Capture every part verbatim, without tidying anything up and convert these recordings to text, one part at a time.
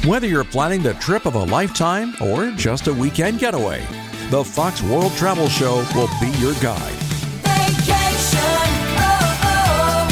Whether you're planning the trip of a lifetime or just a weekend getaway, the Fox World Travel Show will be your guide. Vacation, oh, oh.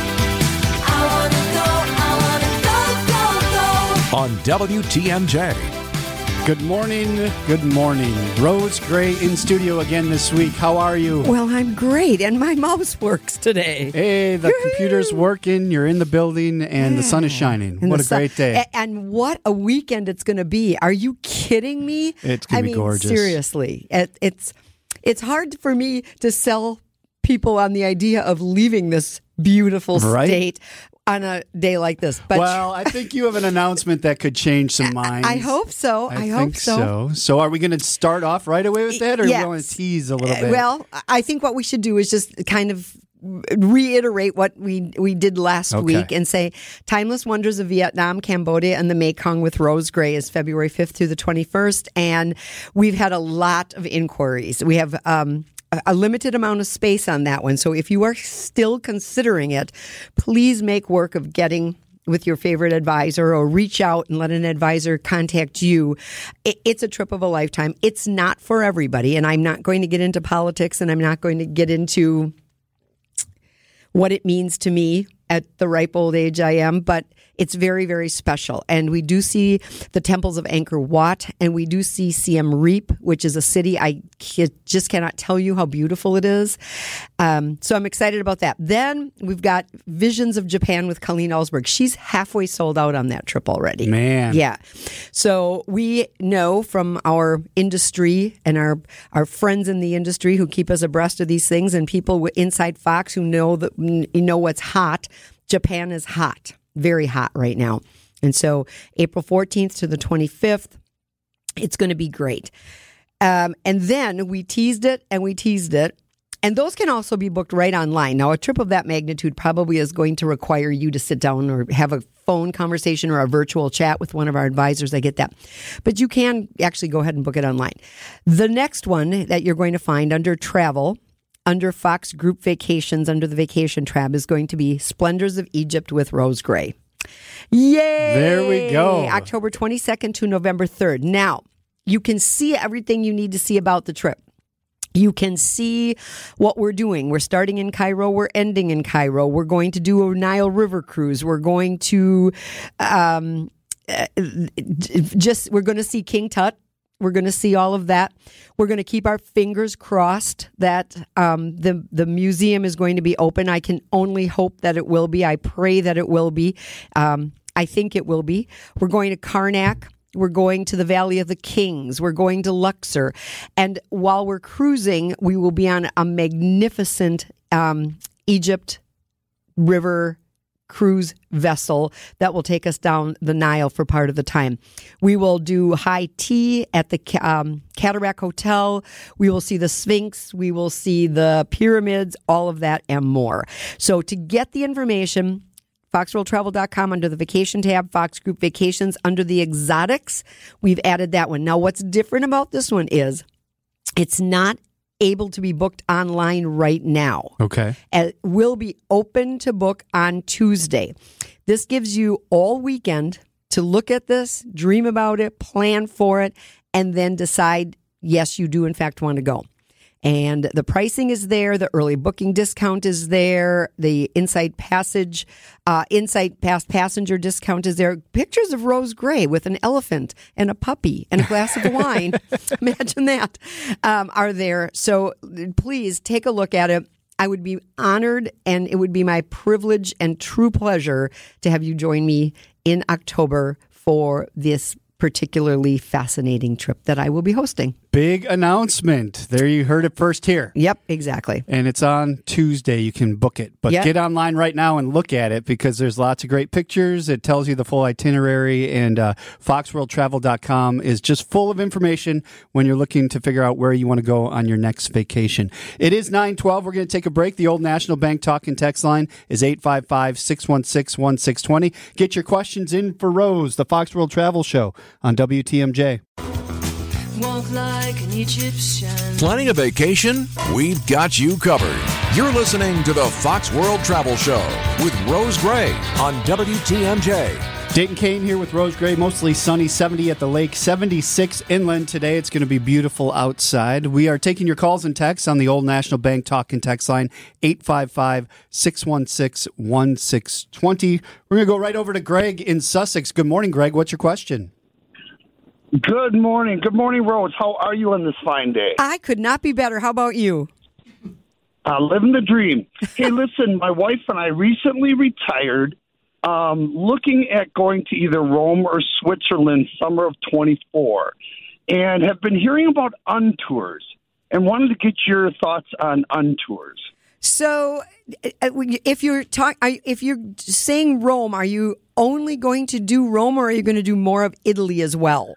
I wanna go, I wanna go, go, go. On W T M J. Good morning, good morning. Rose Gray in studio again this week. How are you? Well, I'm great, and my mouse works today. Hey, the Woo-hoo. Computer's working, you're in the building, and the sun is shining. And What the a sun- great day. A- And what a weekend it's going to be. Are you kidding me? It's gonna I be mean, gorgeous. Seriously. It, it's, it's hard for me to sell people on the idea of leaving this beautiful Right? state on a day like this. But Well, I think you have an announcement that could change some minds. I hope so. I, I, hope think so. So are we going to start off right away with that, or Yes. do we want to tease a little Uh, bit? Well, I think what we should do is just kind of reiterate what we we did last Okay. week and say Timeless Wonders of Vietnam, Cambodia, and the Mekong with Rose Gray is February fifth through the twenty-first. And we've had a lot of inquiries. We have um, a- a limited amount of space on that one. So if you are still considering it, please make work of getting with your favorite advisor or reach out and let an advisor contact you. It, it's a trip of a lifetime. It's not for everybody. And I'm not going to get into politics, and I'm not going to get into what it means to me at the ripe old age I am, but it's very, very special. And we do see the temples of Angkor Wat, and we do see Siem Reap, which is a city I ca- just cannot tell you how beautiful it is. Um, so I'm excited about that. Then we've got Visions of Japan with Colleen Ellsberg. She's halfway sold out on that trip already. Man. Yeah. So we know from our industry and our, our friends in the industry who keep us abreast of these things, and people inside Fox who know that you know what's hot. Japan is hot, very hot right now. And so April fourteenth to the twenty-fifth, it's going to be great. Um, and then we teased it and we teased it. And those can also be booked right online. Now, a trip of that magnitude probably is going to require you to sit down or have a phone conversation or a virtual chat with one of our advisors. I get that. But you can actually go ahead and book it online. The next one that you're going to find under travel, under Fox Group Vacations, under the vacation tab, is going to be Splendors of Egypt with Rose Gray. Yay! There we go. October twenty-second to November third. Now, you can see everything you need to see about the trip. You can see what we're doing. We're starting in Cairo. We're ending in Cairo. We're going to do a Nile River cruise. We're going to um, uh, just, we're going to see King Tut. We're going to see all of that. We're going to keep our fingers crossed that um, the the museum is going to be open. I can only hope that it will be. I pray that it will be. Um, I think it will be. We're going to Karnak. We're going to the Valley of the Kings. We're going to Luxor. And while we're cruising, we will be on a magnificent um, Egypt River cruise vessel that will take us down the Nile for part of the time. We will do high tea at the um, Cataract Hotel. We will see the Sphinx. We will see the pyramids, all of that and more. So to get the information, fox world travel dot com under the vacation tab, Fox Group Vacations under the exotics. We've added that one. Now, what's different about this one is it's not able to be booked online right now. Okay. It will be open to book on Tuesday. This gives you all weekend to look at this, dream about it, plan for it, and then decide, yes, you do in fact want to go. And the pricing is there. The early booking discount is there. The Inside Passage, uh, Inside Pass passenger discount is there. Pictures of Rose Gray with an elephant and a puppy and a glass of wine. Imagine that, um, are there. So please take a look at it. I would be honored, and it would be my privilege and true pleasure to have you join me in October for this particularly fascinating trip that I will be hosting. Big announcement. There you heard it first here. Yep, exactly. And it's on Tuesday. You can book it. But Yep. get online right now and look at it because there's lots of great pictures. It tells you the full itinerary. And uh, fox world travel dot com is just full of information when you're looking to figure out where you want to go on your next vacation. It is nine twelve. We're going to take a break. The Old National Bank talk and text line is eight five five, six one six, one six two zero. Get your questions in for Rose, the Fox World Travel Show on W T M J. Walk like an Egyptian. Planning a vacation? We've got you covered. You're listening to the Fox World Travel Show with Rose Gray on W T M J. Dayton Kane here with Rose Gray. Mostly sunny, seventy at the lake, seventy-six inland today. It's going to be beautiful outside. We are taking your calls and texts on the Old National Bank talk and text line, eight five five, six one six, one six two zero. We're going to go right over to Greg in Sussex. Good morning, Greg. What's your question? Good morning. Good morning, Rose. How are you on this fine day? I could not be better. How about you? Uh, living the dream. Hey, listen, my wife and I recently retired, um, looking at going to either Rome or Switzerland summer of twenty-four, and have been hearing about untours and wanted to get your thoughts on untours. So, if you're talk, if you're saying Rome, are you only going to do Rome, or are you going to do more of Italy as well?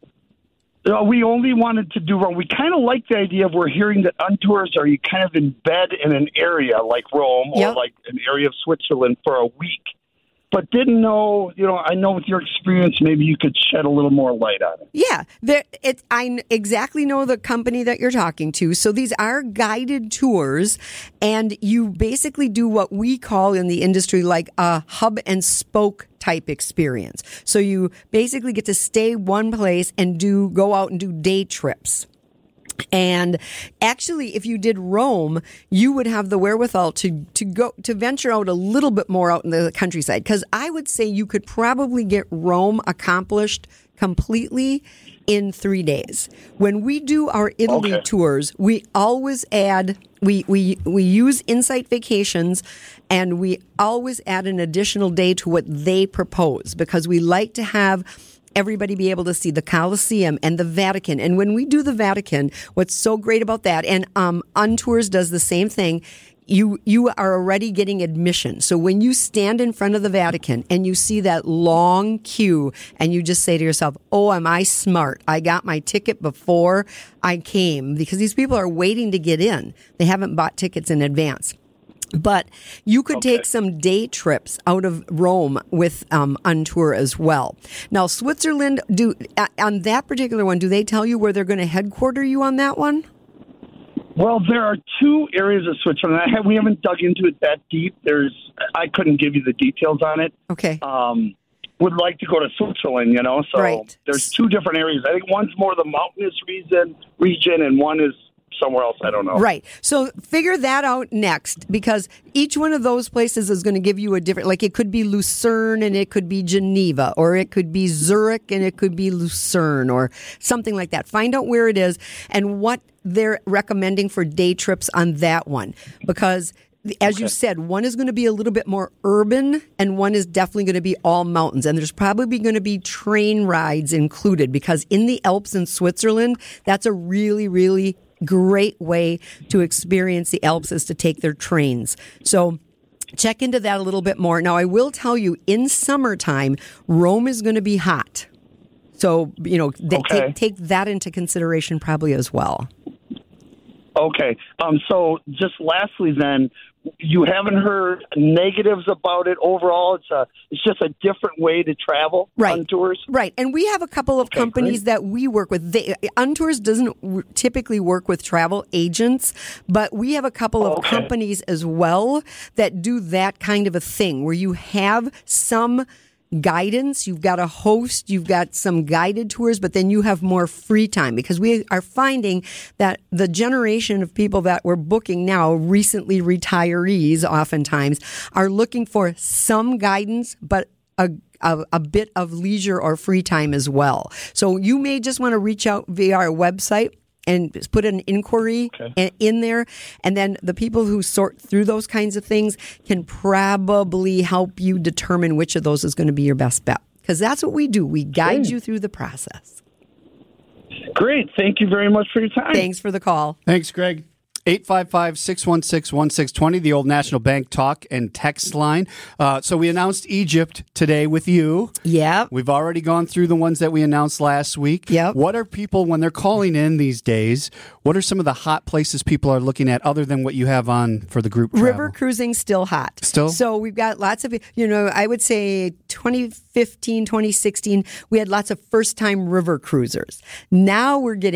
Uh, we only wanted to do Rome. We kind of like the idea of we're hearing that untours are you kind of in bed in an area like Rome Yep. or like an area of Switzerland for a week, but didn't know, you know, I know with your experience, maybe you could shed a little more light on it. Yeah, there, it, I n- exactly know the company that you're talking to. So these are guided tours, and you basically do what we call in the industry like a hub and spoke type experience. So you basically get to stay one place and do go out and do day trips. And actually, if you did Rome, you would have the wherewithal to, to go to venture out a little bit more out in the countryside. Because I would say you could probably get Rome accomplished completely in three days. When we do our Italy Okay. tours, we always add we we we use Insight Vacations, and we always add an additional day to what they propose, because we like to have everybody be able to see the Colosseum and the Vatican. And when we do the Vatican, what's so great about that, and um, Untours does the same thing, you you are already getting admission. So when you stand in front of the Vatican and you see that long queue and you just say to yourself, oh, am I smart? I got my ticket before I came, because these people are waiting to get in. They haven't bought tickets in advance. But you could Okay. take some day trips out of Rome with um, Untour as well. Now, Switzerland, do uh, on that particular one, do they tell you where they're going to headquarter you on that one? Well, there are two areas of Switzerland. I have, we haven't dug into it that deep. There's, I couldn't give you the details on it. Okay. Um, would like to go to Switzerland, you know. So Right. there's two different areas. I think one's more the mountainous region, region, and one is somewhere else. I don't know. Right. So figure that out next, because each one of those places is going to give you a different, like it could be Lucerne and it could be Geneva, or it could be Zurich and it could be Lucerne, or something like that. Find out where it is and what they're recommending for day trips on that one, because as you said, one is going to be a little bit more urban and one is definitely going to be all mountains. And there's probably going to be train rides included, because in the Alps in Switzerland, that's a really, really great way to experience the Alps, is to take their trains. So check into that a little bit more. Now, I will tell you, in summertime, Rome is going to be hot. So, you know, th- Okay. take, take that into consideration probably as well. Okay. Um. So just lastly, then, you haven't heard negatives about it overall. It's a, it's just a different way to travel Right. on tours. Right. And we have a couple of Okay, companies great. that we work with. They, Untours doesn't w- typically work with travel agents, but we have a couple of Okay. companies as well that do that kind of a thing, where you have some guidance, you've got a host, you've got some guided tours, but then you have more free time, because we are finding that the generation of people that we're booking now, recently retirees oftentimes, are looking for some guidance, but a A, a bit of leisure or free time as well. So you may just want to reach out via our website and just put an inquiry Okay. a- in there. And then the people who sort through those kinds of things can probably help you determine which of those is going to be your best bet. Because that's what we do. We guide Great. you through the process. Great. Thank you very much for your time. Thanks for the call. Thanks, Greg. eight five five, six one six, one six two zero, the Old National Bank talk and text line. Uh, so we announced Egypt today with you. Yep. We've already gone through the ones that we announced last week. Yep. What are people, when they're calling in these days, what are some of the hot places people are looking at other than what you have on for the group travel? River cruising still hot. Still? So we've got lots of, you know, I would say twenty fifteen, twenty sixteen, we had lots of first time river cruisers. Now we're getting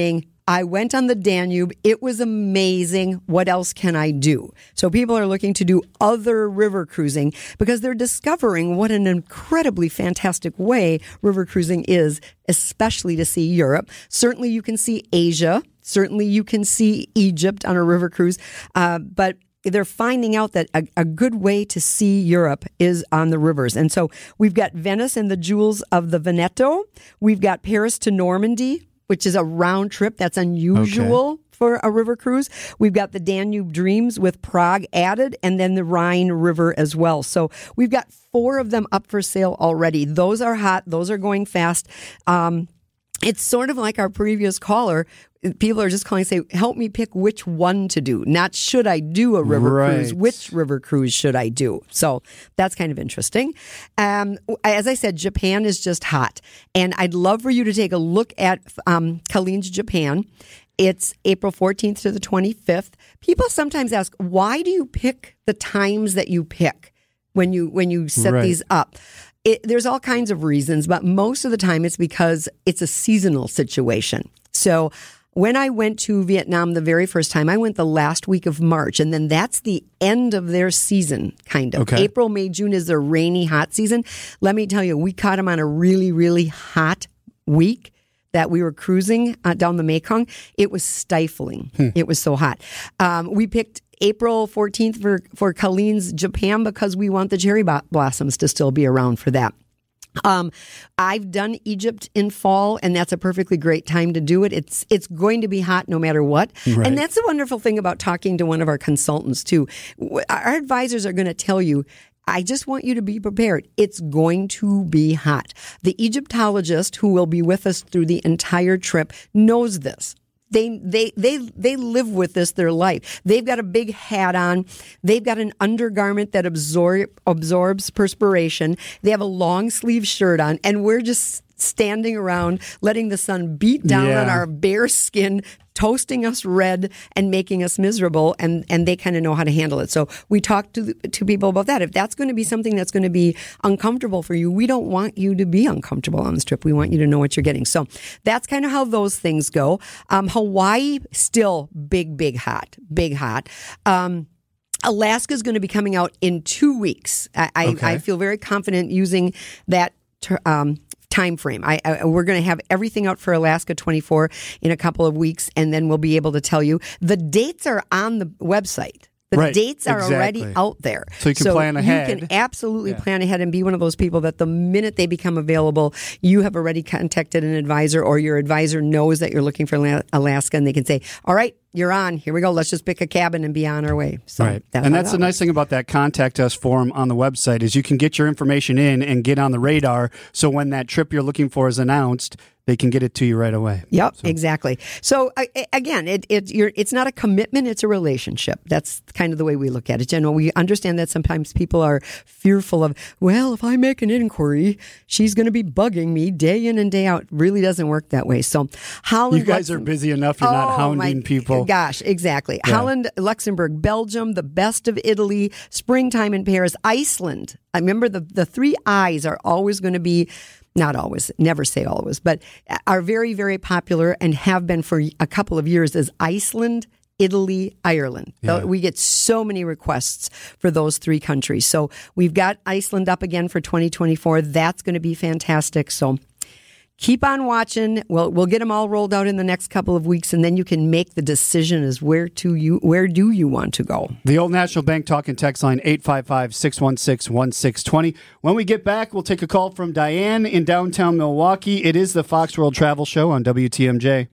I went on the Danube. It was amazing. What else can I do? So people are looking to do other river cruising because they're discovering what an incredibly fantastic way river cruising is, especially to see Europe. Certainly you can see Asia. Certainly you can see Egypt on a river cruise. Uh, but they're finding out that a, a good way to see Europe is on the rivers. And so we've got Venice and the Jewels of the Veneto. We've got Paris to Normandy, which is a round trip. That's unusual okay. for a river cruise. We've got the Danube Dreams with Prague added, and then the Rhine River as well. So we've got four of them up for sale already. Those are hot. Those are going fast. Um, it's sort of like our previous caller. People are just calling and say, help me pick which one to do. Not should I do a river right. cruise, which river cruise should I do? So that's kind of interesting. Um, as I said, Japan is just hot. And I'd love for you to take a look at um, Colleen's Japan. It's April fourteenth to the twenty-fifth. People sometimes ask, why do you pick the times that you pick when you when you set right. these up? It, there's all kinds of reasons, but most of the time it's because it's a seasonal situation. So when I went to Vietnam the very first time, I went the last week of March, and then that's the end of their season, kind of. Okay. April, May, June is their rainy, hot season. Let me tell you, we caught them on a really, really hot week that we were cruising uh, down the Mekong. It was stifling. Hmm. It was so hot. Um, we picked April fourteenth for, for Colleen's Japan because we want the cherry bo- blossoms to still be around for that. Um, I've done Egypt in fall, and that's a perfectly great time to do it. It's it's going to be hot no matter what. Right. And that's the wonderful thing about talking to one of our consultants, too. Our advisors are going to tell you, I just want you to be prepared. It's going to be hot. The Egyptologist who will be with us through the entire trip knows this. They they they they live with this their life. They've got a big hat on. They've got an undergarment that absorb absorbs perspiration. They have a long sleeve shirt on, and we're just standing around letting the sun beat down yeah. on our bare skin, toasting us red and making us miserable, and, and they kind of know how to handle it. So we talk to to people about that. If that's going to be something that's going to be uncomfortable for you, we don't want you to be uncomfortable on this trip. We want you to know what you're getting. So that's kind of how those things go. Um, Hawaii, still big, big hot, big hot. Um, Alaska is going to be coming out in two weeks. I, I, okay. I feel very confident using that ter- um time frame. I, I we're going to have everything out for Alaska twenty-four in a couple of weeks, and then we'll be able to tell you. The dates are on the website. The right, dates are exactly. already out there. So you can plan ahead. You can absolutely yeah. plan ahead and be one of those people that the minute they become available, you have already contacted an advisor, or your advisor knows that you're looking for Alaska, and they can say, all right, you're on. Here we go. Let's just pick a cabin and be on our way. So right. That's and that's that the nice thing about that contact us form on the website is you can get your information in and get on the radar. So when that trip you're looking for is announced, they can get it to you right away. Yep, so. exactly. So uh, again, it, it you're, it's not a commitment; it's a relationship. That's kind of the way we look at it. You know, we understand that sometimes people are fearful of, well, if I make an inquiry, she's going to be bugging me day in and day out. It really doesn't work that way. So Holland, you guys Luxem- are busy enough. You're oh, not hounding my people. Gosh, exactly. Yeah. Holland, Luxembourg, Belgium, the best of Italy, springtime in Paris, Iceland. I remember the the three I's are always going to be. Not always, never say always, but are very, very popular and have been for a couple of years as Iceland, Italy, Ireland. Yeah. We get so many requests for those three countries. So we've got Iceland up again for twenty twenty-four. That's going to be fantastic. So keep on watching. We'll we'll get them all rolled out in the next couple of weeks, and then you can make the decision as where to you where do you want to go. The Old National Bank talk and text line eight five five, six one six, one six two zero. When we get back, we'll take a call from Diane in downtown Milwaukee. It is the Fox World Travel Show on W T M J.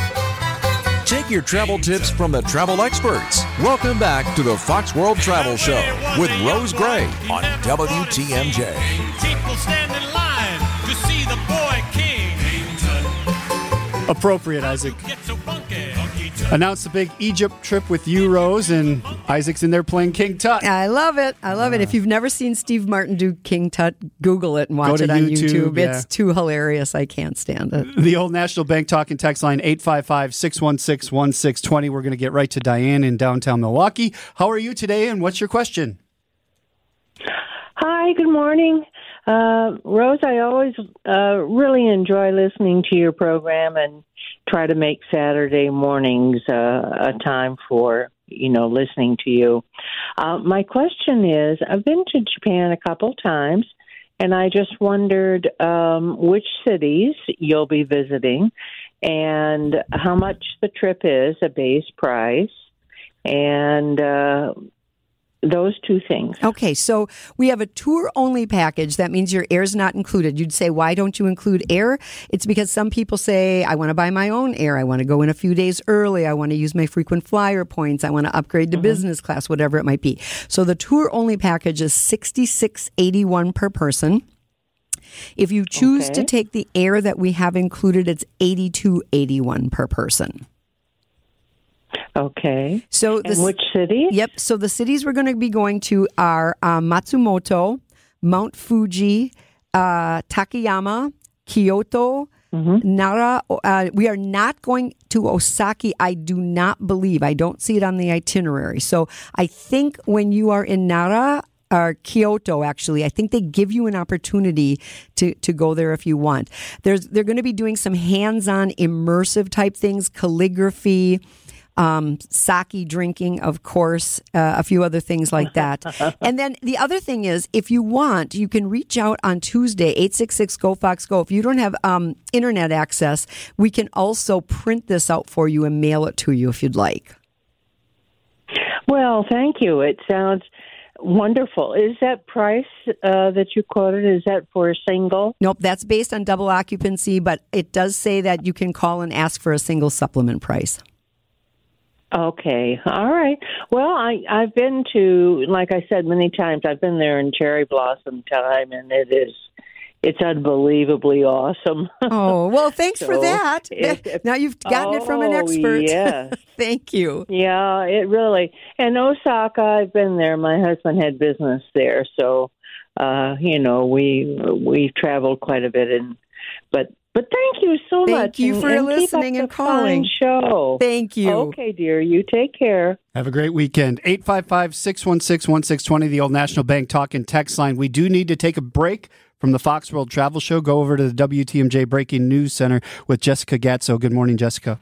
Take your travel tips from the travel experts. Welcome back to the Fox World Travel Show with Rose Gray on W T M J. People stand in line to see the boy king. Appropriate, Isaac. Get so funky. Announced the big Egypt trip with you, Rose, and Isaac's in there playing King Tut. I love it. I love it. If you've never seen Steve Martin do King Tut, Google it and watch to it on YouTube, YouTube. yeah. It's too hilarious. I can't stand it. The Old National Bank talk and text line eight five five, six one six, one six two zero. We're going to get right to Diane in downtown Milwaukee. How are you today, and what's your question? Hi, good morning. Uh, Rose, I always uh, really enjoy listening to your program and try to make Saturday mornings uh, a time for, you know, listening to you. Uh, my question is, I've been to Japan a couple times, and I just wondered um, which cities you'll be visiting and how much the trip is, a base price, and uh, those two things. Okay, so we have a tour-only package. That means your air's not included. You'd say, why don't you include air? It's because some people say, I want to buy my own air. I want to go in a few days early. I want to use my frequent flyer points. I want to upgrade to mm-hmm. business class, whatever it might be. So the tour-only package is sixty-six dollars and eighty-one cents per person. If you choose okay. to take the air that we have included, it's eighty-two dollars and eighty-one cents per person. Okay. So and which city? Yep. So the cities we're going to be going to are uh, Matsumoto, Mount Fuji, uh, Takayama, Kyoto, mm-hmm. Nara. Uh, we are not going to Osaka. I do not believe. I don't see it on the itinerary. So I think when you are in Nara, or Kyoto, actually, I think they give you an opportunity to, to go there if you want. There's They're going to be doing some hands-on immersive type things, calligraphy, Um, sake drinking, of course, uh, a few other things like that. And then the other thing is, if you want, you can reach out on Tuesday, eight six six, G O, Fox, Go. If you don't have um, internet access, we can also print this out for you and mail it to you if you'd like. Well, thank you. It sounds wonderful. Is that price uh, that you quoted, is that for a single? Nope, that's based on double occupancy, but it does say that you can call and ask for a single supplement price. Okay. All right. Well, I, I've been to, like I said many times, I've been there in cherry blossom time, and it is, it's unbelievably awesome. Oh, well, thanks so for that. It, now you've gotten oh, it from an expert. Yeah. Thank you. Yeah, it really, and Osaka, I've been there. My husband had business there, so, uh, you know, we, we've traveled quite a bit, and, but, But thank you so Thank much. Thank you for and, and listening keep up and the calling. Fine show. Thank you. Okay, dear. You take care. Have a great weekend. eight five five, six one six, one six two zero, the Old National Bank talk and text line. We do need to take a break from the Fox World Travel Show. Go over to the W T M J Breaking News Center with Jessica Gatso. Good morning, Jessica.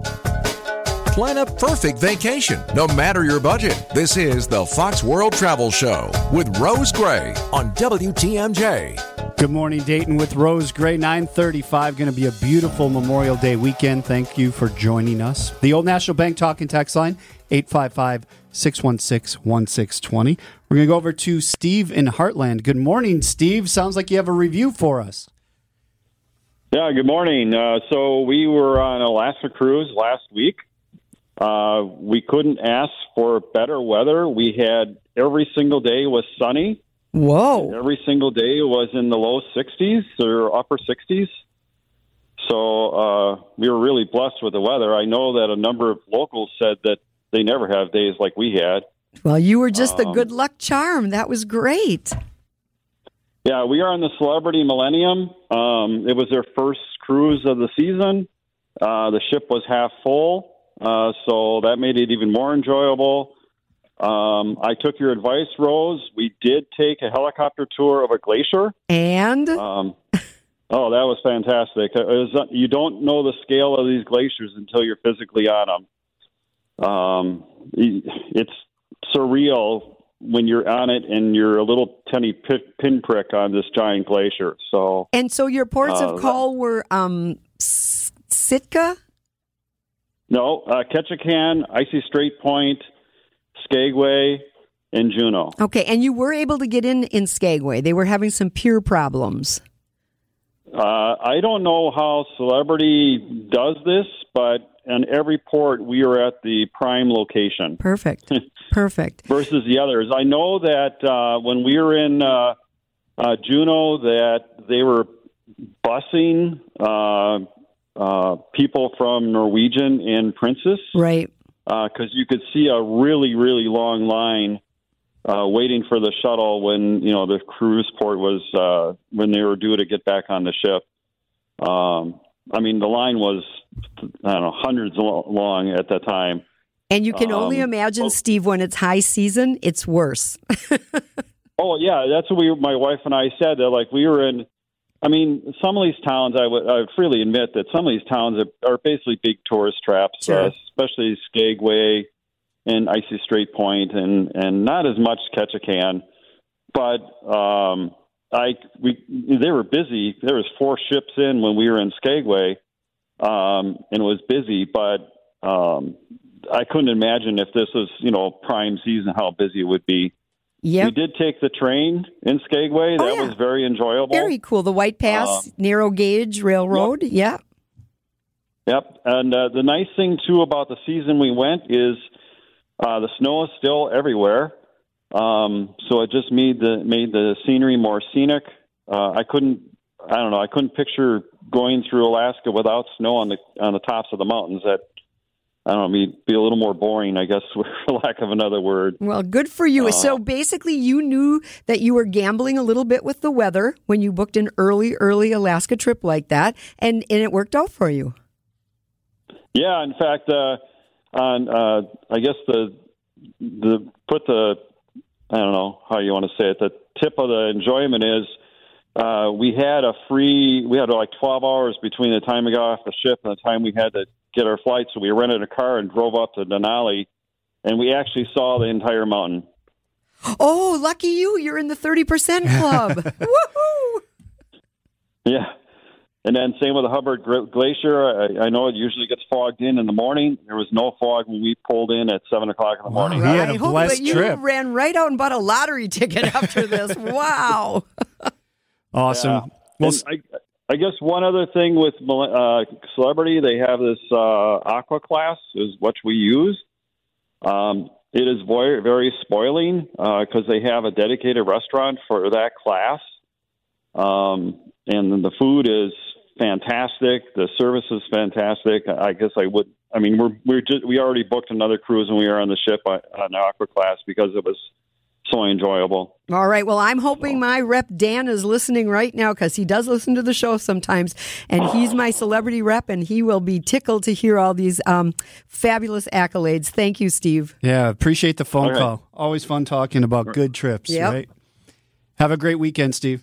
Plan a perfect vacation, no matter your budget. This is the Fox World Travel Show with Rose Gray on W T M J. Good morning, Dayton with Rose Gray, nine thirty-five. Going to be a beautiful Memorial Day weekend. Thank you for joining us. The Old National Bank talk and text line, eight five five, six one six, one six two zero. We're going to go over to Steve in Heartland. Good morning, Steve. Sounds like you have a review for us. Yeah, good morning. Uh, so we were on an Alaska cruise last week. Uh, we couldn't ask for better weather. We had every single day was sunny. Whoa. Every single day was in the low sixties or upper sixties. So uh, we were really blessed with the weather. I know that a number of locals said that they never have days like we had. Well, you were just the um, good luck charm. That was great. Yeah, we are on the Celebrity Millennium. Um, it was their first cruise of the season. Uh, the ship was half full. Uh, so that made it even more enjoyable. Um, I took your advice, Rose. We did take a helicopter tour of a glacier. And? Um, oh, that was fantastic. It was, you don't know the scale of these glaciers until you're physically on them. Um, it's surreal when you're on it and you're a little tiny pit, pinprick on this giant glacier. So, And so your ports uh, of call were um, Sitka? No, uh, Ketchikan, Icy Strait Point, Skagway, and Juneau. Okay, and you were able to get in in Skagway. They were having some pier problems. Uh, I don't know how Celebrity does this, but in every port, we are at the prime location. Perfect. Perfect. Versus the others. I know that uh, when we were in uh, uh, Juneau, that they were busing uh, uh, people from Norwegian and Princess. Right. Because uh, you could see a really, really long line uh, waiting for the shuttle when, you know, the cruise port was, uh, when they were due to get back on the ship. Um, I mean, the line was, I don't know, hundreds long at that time. And you can um, only imagine, oh, Steve, when it's high season, it's worse. Oh, yeah, that's what we, my wife and I said. That, like, we were in I mean, some of these towns, I would, I would freely admit that some of these towns are, are basically big tourist traps, Sure. uh, especially Skagway and Icy Strait Point, and, and not as much Ketchikan. But um, I we they were busy. There was four ships in when we were in Skagway, um, and it was busy. But um, I couldn't imagine if this was, you know, prime season, how busy it would be. Yep. We did take the train in Skagway. Oh, that yeah. was very enjoyable. Very cool. The White Pass Um, narrow gauge railroad. Yep. Yep. And uh, the nice thing, too, about the season we went is uh, the snow is still everywhere. Um, so it just made the made the scenery more scenic. Uh, I couldn't, I don't know, I couldn't picture going through Alaska without snow on the on the tops of the mountains. That, I don't know, be, be a little more boring, I guess, for lack of another word. Well, good for you. Uh, so basically, you knew that you were gambling a little bit with the weather when you booked an early, early Alaska trip like that, and, and it worked out for you. Yeah, in fact, uh, on uh, I guess the the put the I don't know how you want to say it. The tip of the enjoyment is uh, we had a free. We had like twelve hours between the time we got off the ship and the time we had to get our flight. So we rented a car and drove up to Denali, and we actually saw the entire mountain. Oh, lucky you! You're in the thirty percent club. Woohoo! Yeah. And then same with the Hubbard Glacier. I, I know it usually gets fogged in in the morning. There was no fog when we pulled in at seven o'clock in the morning. Wow. He had a I hope blessed that you trip. ran right out and bought a lottery ticket after this. Wow. Awesome. Yeah. Well, And I, I guess one other thing with uh, Celebrity, they have this uh, Aqua class, is what we use. Um, it is very, very spoiling because uh, they have a dedicated restaurant for that class. Um, and the food is fantastic. The service is fantastic. I guess I would. I mean, we're we're just we already booked another cruise when we were on the ship on, on Aqua class because it was so enjoyable. All right. Well, I'm hoping my rep Dan is listening right now because he does listen to the show sometimes, and he's my celebrity rep, and he will be tickled to hear all these um, fabulous accolades. Thank you, Steve. yeah, appreciate the phone All right. call. Always fun talking about good trips, Yep. right? Have a great weekend, Steve.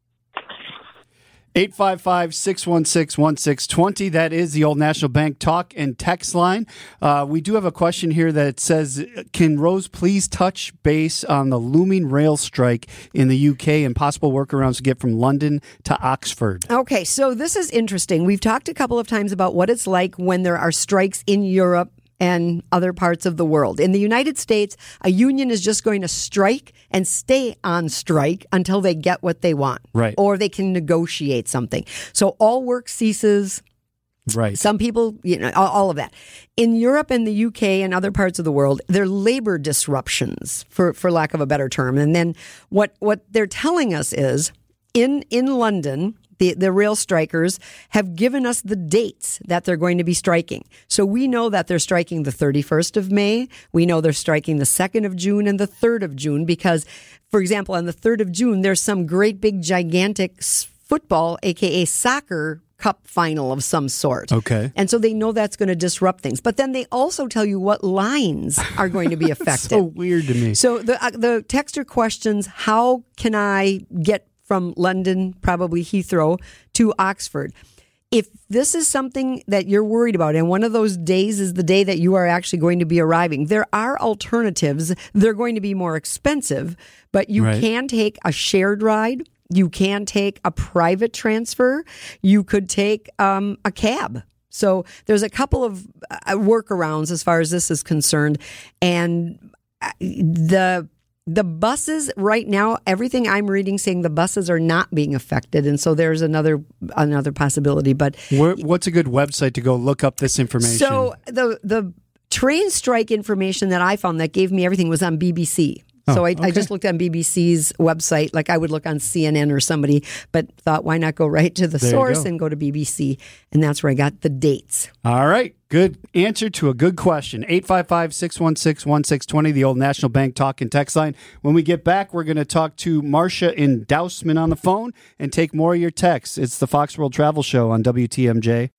eight five five, six one six, one six two zero. That is the Old National Bank talk and text line. Uh, we do have a question here that says, can Rose please touch base on the looming rail strike in the U K and possible workarounds to get from London to Oxford? Okay, so this is interesting. We've talked a couple of times about what it's like when there are strikes in Europe and other parts of the world. In the United States, a union is just going to strike and stay on strike until they get what they want. Right. Or they can negotiate something. So all work ceases. Right. Some people, you know, all, all of that. In Europe and the U K and other parts of the world, they're labor disruptions, for, for lack of a better term. And then what, what they're telling us is in, in London, The, the rail strikers have given us the dates that they're going to be striking. So we know that they're striking the thirty-first of May. We know they're striking the second of June and the third of June because, for example, on the third of June, there's some great big gigantic s- football, a k a soccer cup final of some sort. Okay. And so they know that's going to disrupt things. But then they also tell you what lines are going to be affected. So weird to me. So the uh, the texter questions, how can I get from London, probably Heathrow, to Oxford? If this is something that you're worried about, and one of those days is the day that you are actually going to be arriving, there are alternatives. They're going to be more expensive, but you Right. can take a shared ride. You can take a private transfer. You could take um, a cab. So there's a couple of uh, workarounds as far as this is concerned. And uh, the The buses right now, everything I'm reading saying the buses are not being affected, and so there's another another possibility. But Where, what's a good website to go look up this information? so the the train strike information that I found that gave me everything was on B B C. So Oh, I, I okay. just looked on B B C's website, like I would look on C N N or somebody, but thought why not go right to the There you source go. and go to B B C, and that's where I got the dates. All right. Good answer to a good question. eight five five, six one six, one six two zero, the Old National Bank talk and text line. When we get back, we're going to talk to Marcia in Dousman on the phone and take more of your texts. It's the Fox World Travel Show on W T M J.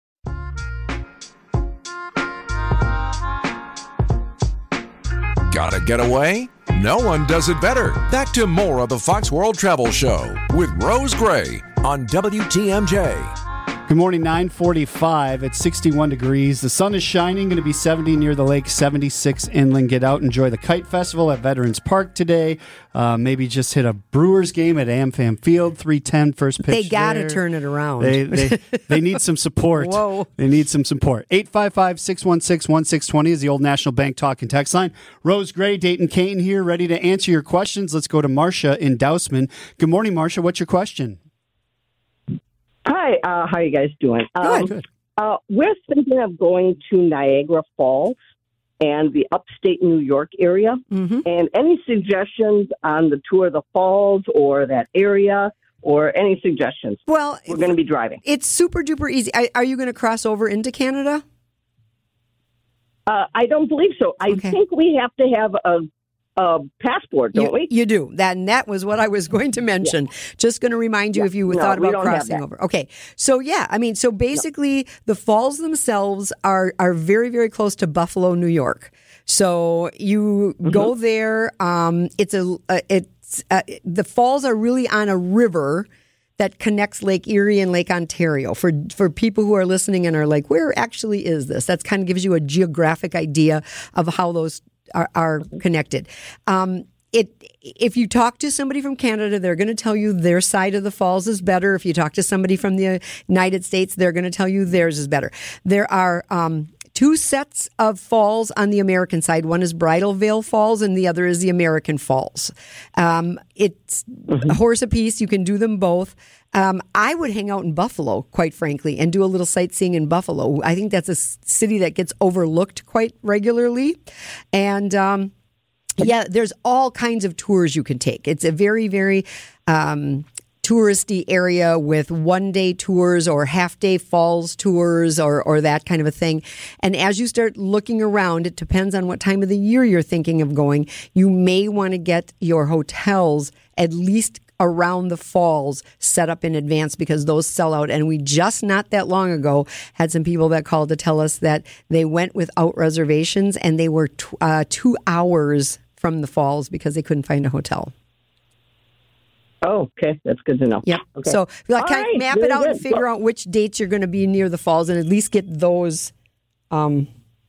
Gotta get away? No one does it better. Back to more of the Fox World Travel Show with Rose Gray on W T M J. Good morning, nine forty-five. It's sixty-one degrees. The sun is shining, going to be seventy near the lake, seventy-six inland. Get out, enjoy the Kite Festival at Veterans Park today. Uh, maybe just hit a Brewers game at AmFam Field, three ten first pitch. They got to there. turn it around. They, they, they need some support. Whoa. They need some support. eight five five, six one six, one six two zero is the Old National Bank talk and text line. Rose Gray, Dayton Kane here, ready to answer your questions. Let's go to Marcia in Dousman. Good morning, Marcia. What's your question? Hi, uh, how you guys doing? Good. Good. Uh, we're thinking of going to Niagara Falls and the upstate New York area. Mm-hmm. And any suggestions on the tour of the falls or that area, or any suggestions? Well, we're going to be driving. It's super duper easy. Are, are you going to cross over into Canada? Uh, I don't believe so. I Okay. think we have to have a, a passport, don't you, we? You do. That and that was what I was going to mention. Just going to remind you Yeah. if you No, thought we about don't have crossing that. over. Okay. So yeah, I mean, so basically the falls themselves are are very very close to Buffalo, New York. So you Mm-hmm. go there. Um, it's a uh, it's uh, the falls are really on a river that connects Lake Erie and Lake Ontario. For for people who are listening and are like, where actually is this? That kind of gives you a geographic idea of how those are, are connected. Um, it if you talk to somebody from Canada, they're going to tell you their side of the falls is better. If you talk to somebody from the United States, they're going to tell you theirs is better. There are um, two sets of falls on the American side. One is Bridal Veil Falls, and the other is the American Falls. Um, it's a horse apiece. You can do them both. Um, I would hang out in Buffalo, quite frankly, and do a little sightseeing in Buffalo. I think that's a s- city that gets overlooked quite regularly. And um, yeah, there's all kinds of tours you can take. It's a very, very um, touristy area with one-day tours or half-day falls tours or, or that kind of a thing. And as you start looking around, it depends on what time of the year you're thinking of going. You may want to get your hotels at least around the falls set up in advance because those sell out. And we just not that long ago had some people that called to tell us that they went without reservations and they were t- uh, two hours from the falls because they couldn't find a hotel. Oh, okay. That's good to know. Yep. Okay. So like, All kind of right, map very it out and good. figure Well- out which dates you're going to be near the falls and at least get those um,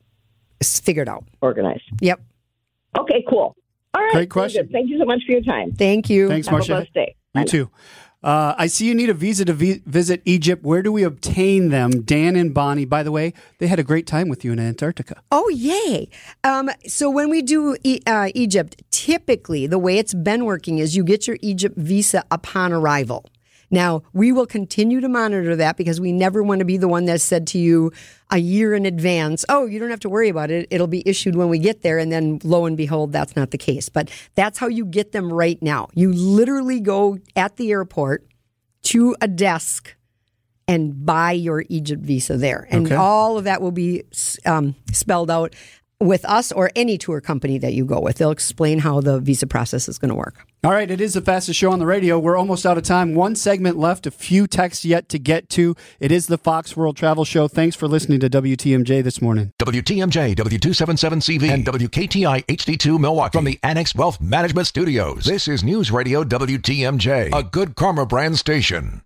s- figured out. Organized. Yep. Okay, cool. All right. Great very question. good. Thank you so much for your time. Thank you. Thanks, Have Marcia. a blessed day. You Bye. too. Uh, I see you need a visa to vi- visit Egypt. Where do we obtain them? Dan and Bonnie, by the way, they had a great time with you in Antarctica. Oh, yay. Um, so when we do e- uh, Egypt, typically the way it's been working is you get your Egypt visa upon arrival. Now, we will continue to monitor that because we never want to be the one that said to you a year in advance, oh, you don't have to worry about it. It'll be issued when we get there. And then lo and behold, that's not the case. But that's how you get them right now. You literally go at the airport to a desk and buy your Egypt visa there. And Okay. all of that will be um, spelled out with us or any tour company that you go with. They'll explain how the visa process is going to work. All right, it is the fastest show on the radio. We're almost out of time. One segment left, a few texts yet to get to. It is the Fox World Travel Show. Thanks for listening to W T M J this morning. W T M J, W two seventy-seven C V, and W K T I H D two Milwaukee from the Annex Wealth Management Studios. This is News Radio W T M J, a Good Karma brand station.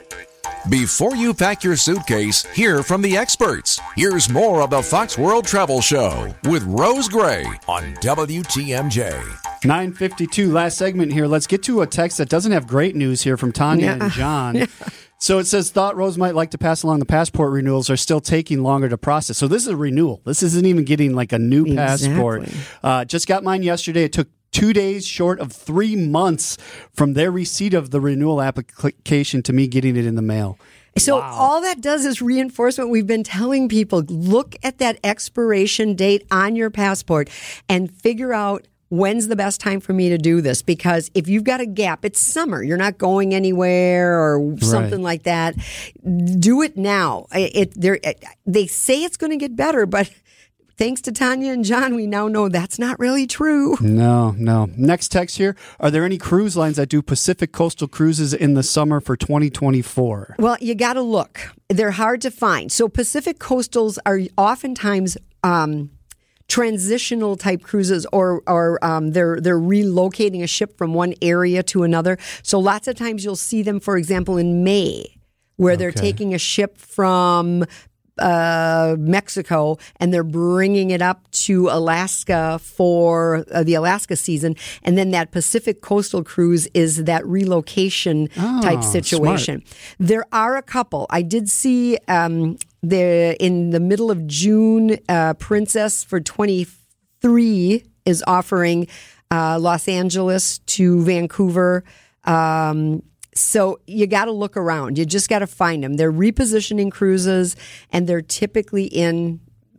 Before you pack your suitcase, hear from the experts. Here's more of the Fox World Travel Show with Rose Gray on W T M J. nine fifty-two, last segment here. Let's get to a text that doesn't have great news here from Tanya Yeah. and John. So it says, thought Rose might like to pass along the passport renewals are still taking longer to process. So this is a renewal. This isn't even getting like a new passport. Exactly. Uh, just got mine yesterday. It took two days short of three months from their receipt of the renewal application to me getting it in the mail. So all that does is reinforce what we've been telling people. Look at that expiration date on your passport and figure out when's the best time for me to do this. Because if you've got a gap, it's summer, you're not going anywhere or something like that. Do it now. It, it, they say it's going to get better, but thanks to Tanya and John, we now know that's not really true. No, no. Next text here. Are there any cruise lines that do Pacific coastal cruises in the summer for twenty twenty-four? Well, you got to look. They're hard to find. So Pacific coastals are oftentimes um, transitional type cruises, or or um, they're they're relocating a ship from one area to another. So lots of times you'll see them, for example, in May, where they're Okay. taking a ship from uh, Mexico and they're bringing it up to Alaska for uh, the Alaska season, and then that Pacific coastal cruise is that relocation Oh, type situation. There are a couple. I did see um, the in the middle of June, uh, Princess for twenty-three is offering uh, Los Angeles to Vancouver. Um, So you got to look around. You just got to find them. They're repositioning cruises, and they're typically in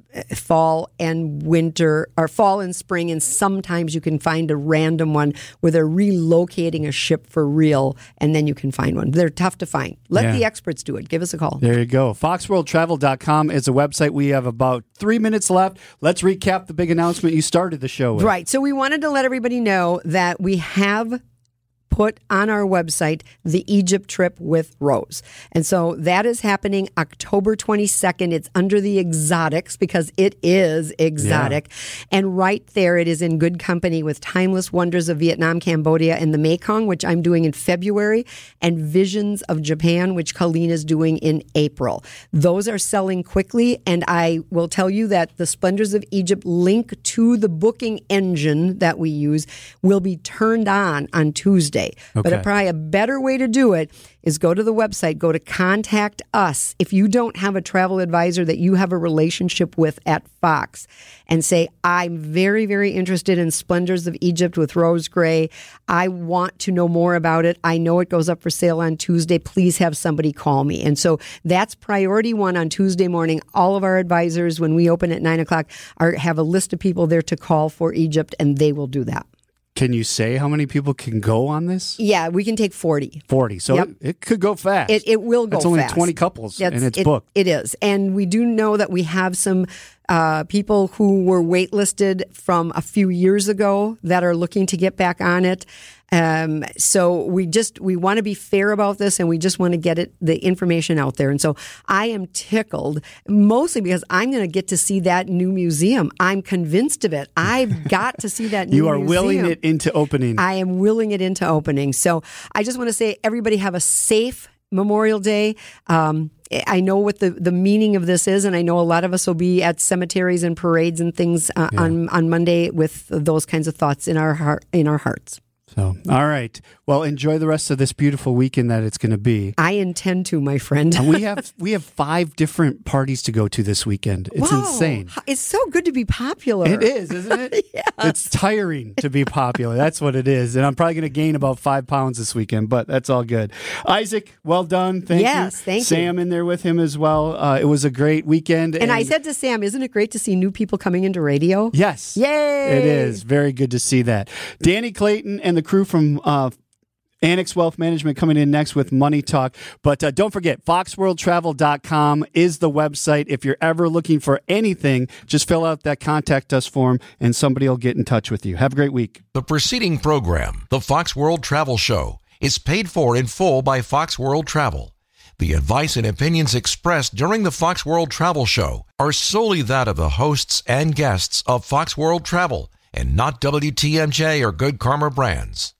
fall and winter, or fall and spring, and sometimes you can find a random one where they're relocating a ship for real, and then you can find one. They're tough to find. Let Yeah. the experts do it. Give us a call. There you go. fox world travel dot com is a website. We have about three minutes left. Let's recap the big announcement you started the show with. Right. So we wanted to let everybody know that we have put on our website the Egypt trip with Rose. And so that is happening October twenty-second. It's under the exotics because it is exotic. Yeah. And right there it is in good company with Timeless Wonders of Vietnam, Cambodia, and the Mekong, which I'm doing in February, and Visions of Japan, which Colleen is doing in April. Those are selling quickly, and I will tell you that the Splendors of Egypt link to the booking engine that we use will be turned on on Tuesday. But Okay. a, probably a better way to do it is go to the website, go to Contact Us. If you don't have a travel advisor that you have a relationship with at Fox, and say, I'm very, very interested in Splendors of Egypt with Rose Gray. I want to know more about it. I know it goes up for sale on Tuesday. Please have somebody call me. And so that's priority one on Tuesday morning. All of our advisors, when we open at nine o'clock, are have a list of people there to call for Egypt, and they will do that. Can you say how many people can go on this? Yeah, we can take forty. forty. So Yep. it, it could go fast. It, it will go It's only fast. twenty couples, That's- and it's it- booked. It is. And we do know that we have some uh, people who were waitlisted from a few years ago that are looking to get back on it. Um, so we just, we want to be fair about this, and we just want to get it, the information out there. And so I am tickled, mostly because I'm going to get to see that new museum. I'm convinced of it. I've got to see that new You are museum. willing it into opening. I am willing it into opening. So I just want to say, everybody have a safe Memorial Day. Um, I know what the, the meaning of this is, and I know a lot of us will be at cemeteries and parades and things uh, Yeah. on on Monday with those kinds of thoughts in our heart, in our hearts. So, all right. Well, enjoy the rest of this beautiful weekend that it's going to be. I intend to, my friend. And we have we have five different parties to go to this weekend. It's Whoa. insane. It's so good to be popular. It is, isn't it? Yes. It's tiring to be popular. That's what it is. And I'm probably going to gain about five pounds this weekend, but that's all good. Isaac, well done. Thank you. Yes, thank you. Sam in there with him as well. Uh, it was a great weekend. And I said to Sam, isn't it great to see new people coming into radio? Yes. Yay! It is. Very good to see that. Danny Clayton and the crew from uh, Annex Wealth Management coming in next with Money Talk. But uh, don't forget, fox world travel dot com is the website. If you're ever looking for anything, just fill out that Contact Us form and somebody will get in touch with you. Have a great week. The preceding program, The Fox World Travel Show, is paid for in full by Fox World Travel. The advice and opinions expressed during the Fox World Travel Show are solely that of the hosts and guests of Fox World Travel and not W T M J or Good Karma Brands.